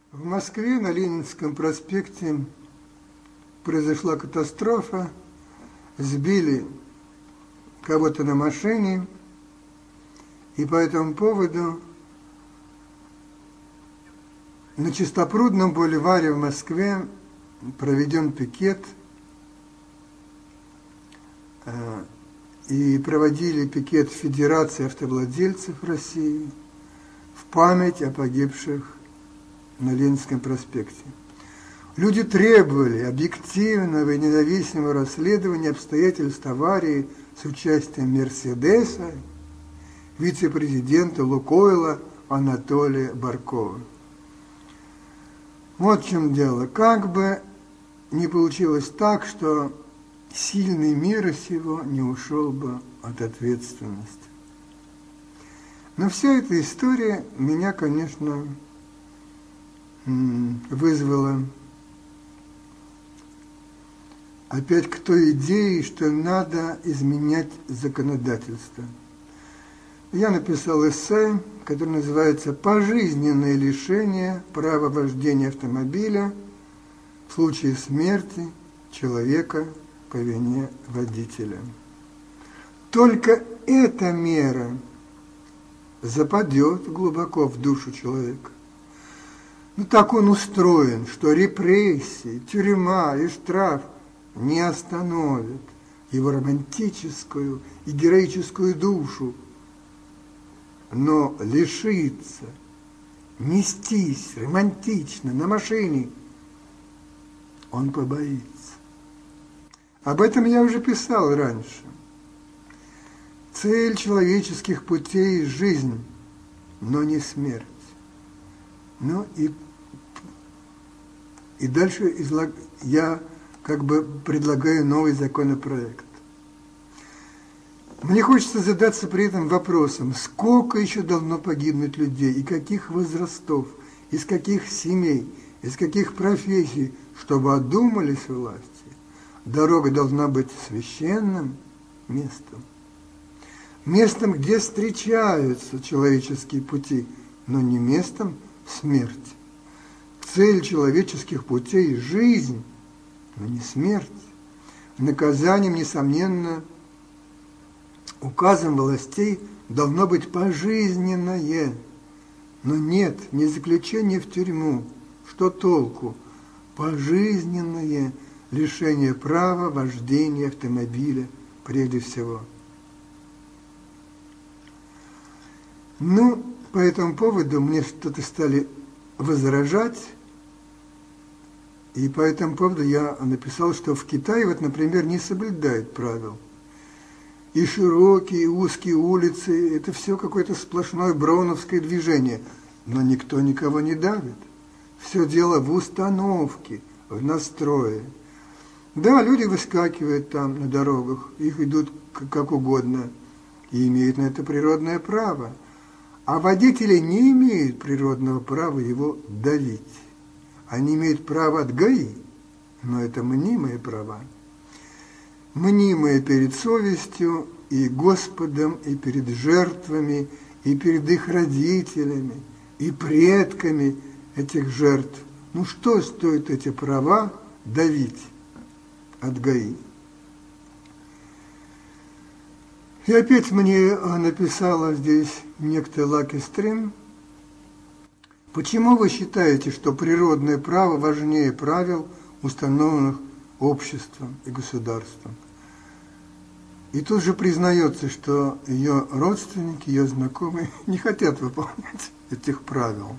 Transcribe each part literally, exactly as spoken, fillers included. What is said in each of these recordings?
В Москве на Ленинском проспекте произошла катастрофа, сбили кого-то на машине, и по этому поводу на Чистопрудном бульваре в Москве проведен пикет, и проводили пикет Федерации автовладельцев России в память о погибших на Ленинском проспекте. Люди требовали объективного и независимого расследования обстоятельств аварии с участием Мерседеса, вице-президента Лукойла Анатолия Баркова. Вот в чем дело. Как бы не получилось так, что сильный мира сего не ушел бы от ответственности. Но вся эта история меня, конечно, вызвала опять к той идее, что надо изменять законодательство. Я написал эссе, который называется «Пожизненное лишение права вождения автомобиля в случае смерти человека по вине водителя». Только эта мера западет глубоко в душу человека. Ну, так он устроен, что репрессии, тюрьма и штраф не остановят его романтическую и героическую душу, но лишиться, нестись романтично на машине он побоится. Об этом я уже писал раньше. Цель человеческих путей – жизнь, но не смерть. Ну и, и дальше излаг... я как бы предлагаю новый законопроект. Мне хочется задаться при этом вопросом, сколько еще должно погибнуть людей, и каких возрастов, из каких семей, из каких профессий, чтобы одумались власти. Дорога должна быть священным местом, местом, где встречаются человеческие пути, но не местом смерти. Цель человеческих путей – жизнь, но не смерть. Наказанием, несомненно, указом властей должно быть пожизненное. Но нет, не заключение в тюрьму. Что толку? Пожизненное лишение права вождения автомобиля прежде всего. Ну, по этому поводу мне что-то стали возражать, и по этому поводу я написал, что в Китае, вот, например, не соблюдают правил. И широкие, и узкие улицы – это все какое-то сплошное броуновское движение, но никто никого не давит. Все дело в установке, в настрое. Да, люди выскакивают там на дорогах, их идут как угодно, и имеют на это природное право. А водители не имеют природного права его давить. Они имеют право от ГАИ, но это мнимые права. Мнимые перед совестью и Господом, и перед жертвами, и перед их родителями, и предками этих жертв. Ну что стоит эти права давить от ГАИ? И опять мне написала здесь некто Lucky Stream. Почему вы считаете, что природное право важнее правил, установленных обществом и государством? И тут же признается, что ее родственники, ее знакомые не хотят выполнять этих правил.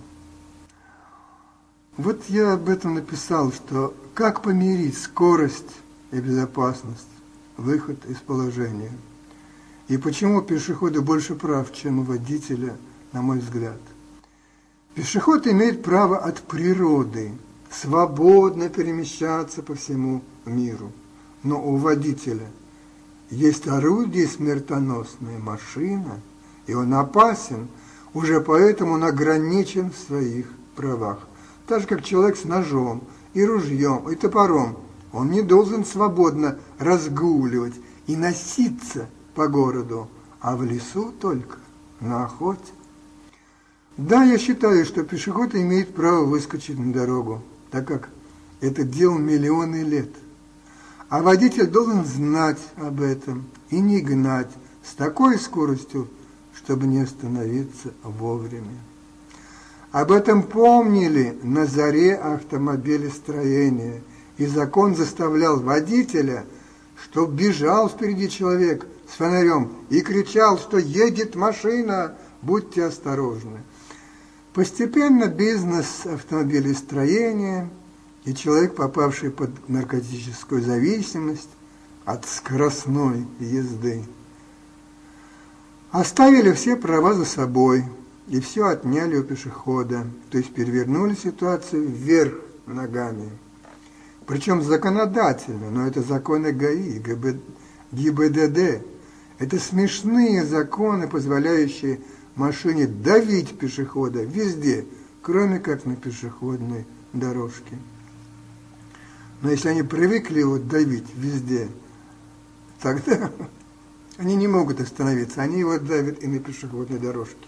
Вот я об этом написал, что как помирить скорость и безопасность, выход из положения. И почему пешеходу больше прав, чем у водителя, на мой взгляд. Пешеход имеет право от природы свободно перемещаться по всему миру. Но у водителя есть орудие смертоносное, машина, и он опасен, уже поэтому он ограничен в своих правах. Так же, как человек с ножом, и ружьем, и топором, он не должен свободно разгуливать и носиться по городу, а в лесу только, на охоте. Да, я считаю, что пешеход имеет право выскочить на дорогу, так как это делал миллионы лет. А водитель должен знать об этом и не гнать с такой скоростью, чтобы не остановиться вовремя. Об этом помнили на заре автомобилестроения, и закон заставлял водителя, чтоб бежал впереди человек с фонарем и кричал, что едет машина, будьте осторожны. Постепенно бизнес автомобилестроения и человек, попавший под наркотическую зависимость от скоростной езды, оставили все права за собой и все отняли у пешехода, то есть перевернули ситуацию вверх ногами. Причем законодательно, но это законы ГАИ, ГИБДД. Это смешные законы, позволяющие машине давить пешехода везде, кроме как на пешеходной дорожке. Но если они привыкли его давить везде, тогда они не могут остановиться, они его давят и на пешеходной дорожке.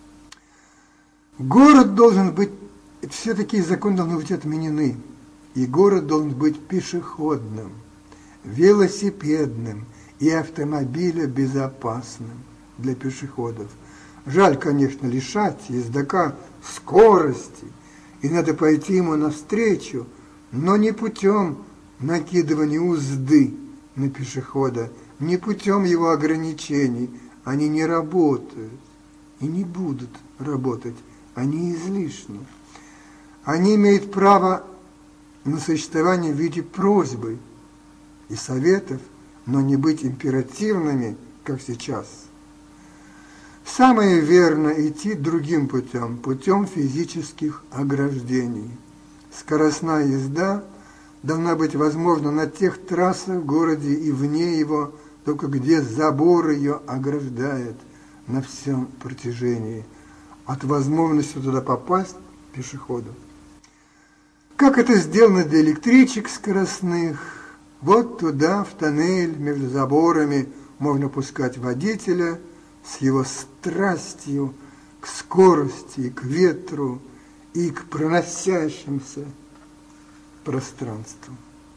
Город должен быть, все такие законы должны быть отменены, и город должен быть пешеходным, велосипедным и автомобилебезопасным для пешеходов. Жаль, конечно, лишать ездока скорости, и надо пойти ему навстречу, но не путем накидывания узды на пешехода, не путем его ограничений. Они не работают и не будут работать, они излишни. Они имеют право на существование в виде просьбы и советов, но не быть императивными, как сейчас. Самое верно идти другим путем, путем физических ограждений. Скоростная езда должна быть возможна на тех трассах в городе и вне его, только где забор ее ограждает на всем протяжении от возможности туда попасть пешеходу. Как это сделано для электричек скоростных, вот туда, в тоннель между заборами, можно пускать водителя с его страстью к скорости, и к ветру, и к проносящимся пространству.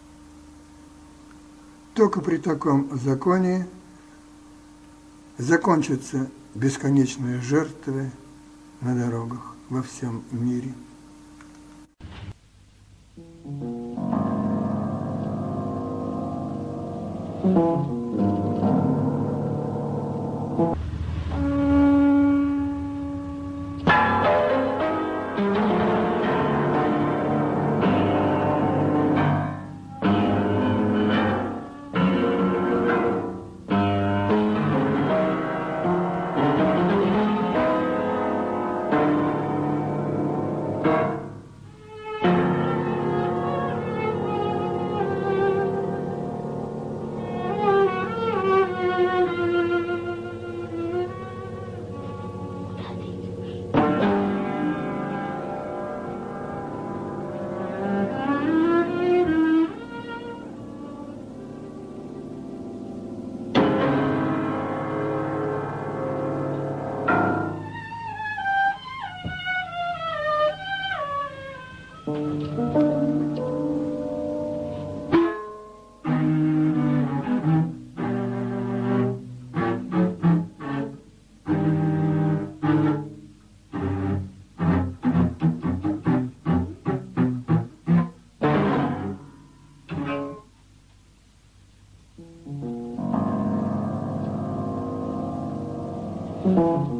Только при таком законе закончатся бесконечные жертвы на дорогах во всем мире. Thank you.